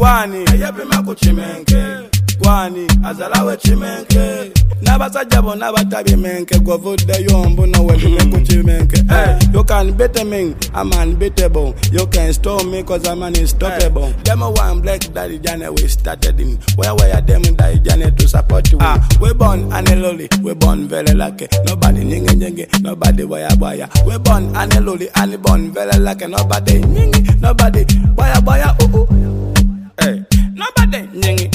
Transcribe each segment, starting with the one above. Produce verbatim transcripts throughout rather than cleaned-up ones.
Gwani ayapima ku chimenke Gwani azalawe chimenke Nabasajja bonna batabi menke govudde yombo no webime ku chimenke hey, you can beat me, I'm unbeatable. You can stop me cause I'm unstoppable hey. Them one black daddy Johnny we started him. Where were them daddy Johnny to support you? Ah, we born aneloli, we born very lucky. Nobody nyingi nyingi, nobody waya waya. We born aneloli, and born very lucky. Nobody nyingi, nobody waya waya ooh ooh. Hey, nobody nyingi,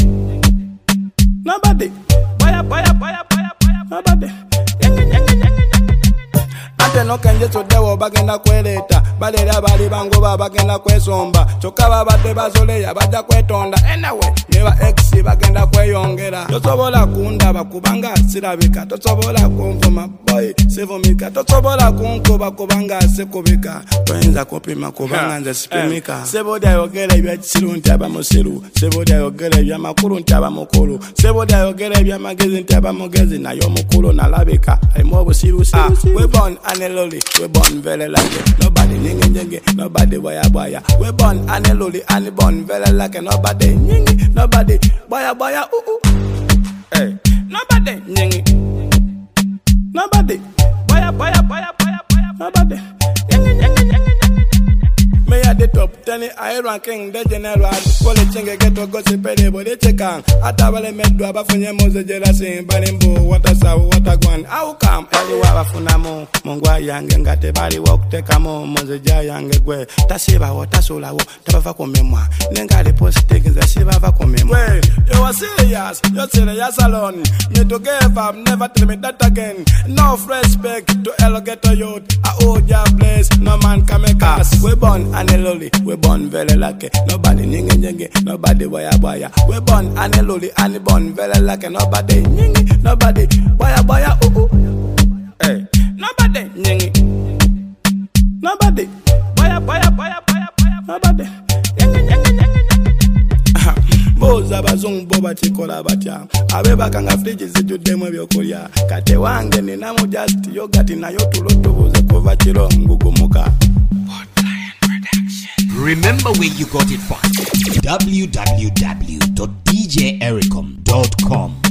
nobody waya waya waya waya waya. Nobody nyingi nyingi nyingi. Ate no kenje sodewo bagenda kweleta balera bali bango babagenda kwesomba choka babadde bazoleya bajja kwetonda anyway neba x bagenda kweyongera tosobola kundaba kubanga sirabika tosobola kunvuma boy sivumika tosobola kunkuba kubanga sekubika toyinza kupima kubanga nze sipimika seboda yogera ebyakisiru nti abamusiru seboda yogera ebyamakulu nti abamukulu seboda yogera ebyamagezi nti abamugezi nayo mukulu nalabika alimu obusiru siru we born aneloli we born very lucky nobody nyingi nyingi nobody waya waya we born aneloli and born very lucky nobody nyingi nobody waya waya ooh ooh hey nobody nyingi nobody waya waya waya waya nobody nyingi nyingi nyingi me at the top ten I ranking the general pole chinge geto gossip pele bode cheka atabale meddo abafunye moze jelasi balimbo watasa watagwan au kam ali wabafuna mu mungwa yange ngate bali wakuteka mu moze ja yange gwe tasiba watasula wo tabava komemwa nengale posting za siba va komemwa we you are serious you serious alone me to give up never tell me that again no respect to alligator youth I owe ya place no man can make us we born aneloli we born very lucky nobody nyingi nyingi nobody waya waya we born aneloli and born very lucky nobody nyingi nobody waya waya ooh ooh hey nobody nyingi nobody waya waya waya waya nobody nyingi nyingi nyingi boza bazungu boba chikola batya abebakanga fridge zijudemu ebyokulya kate wange ninamu just yogurt nayo tulotubuze kuva kiro ngugumuka. Remember where you got it from. w w w dot d j ericom dot com